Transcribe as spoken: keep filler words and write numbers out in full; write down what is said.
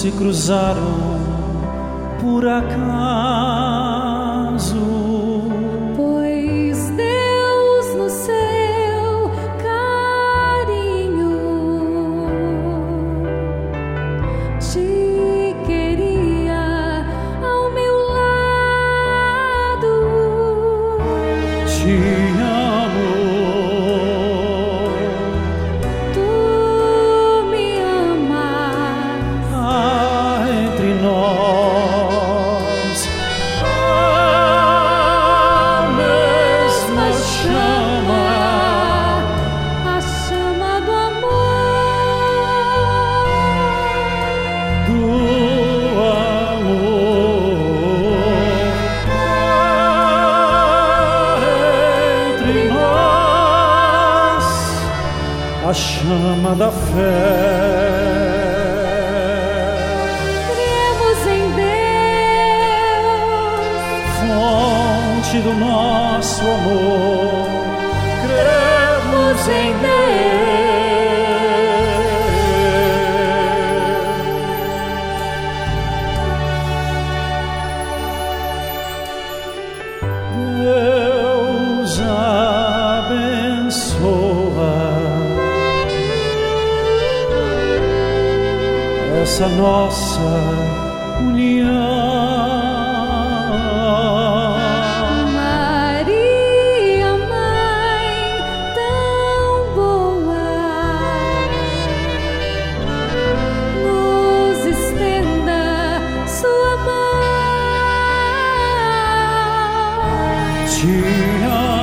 se cruzaram por acaso. Pois Deus no seu carinho te queria ao meu lado. Te amo. Tu me amas. Há entre nós a mesma chama. A chama do amor. Do amor entre nós, a chama da fé. Cremos em Deus, Fonte do nosso amor, cremos em Deus. Deus abençoa essa nossa união. Maria, Mãe tão boa, nos estenda sua mão. Te amo.